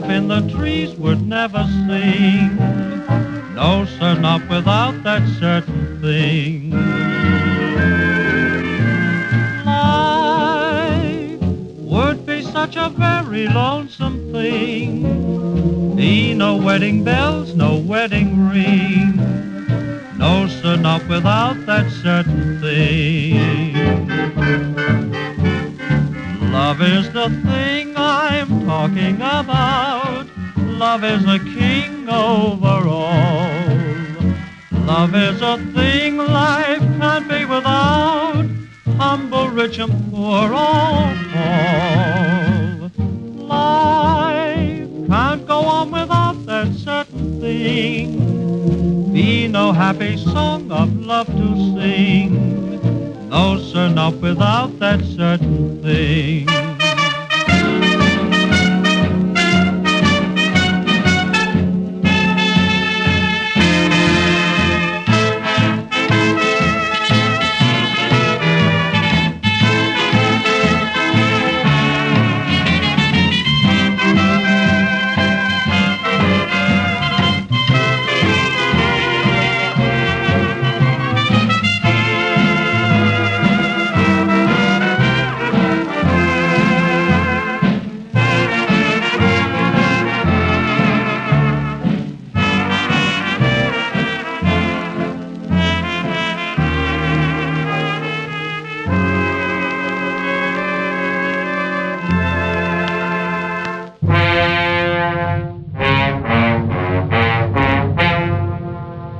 up in the trees would never sing. No, sir, not without that certain thing. Life would be such a very lonesome thing. Be no wedding bells, no wedding ring. No, sir, not without that certain thing. Love is the thing I'm talking about. Love is a king over all. Love is a thing life can't be without. Humble, rich, and poor, all fall. Life can't go on without that certain thing. Be no happy song of love to sing. No, sir, not without that certain thing.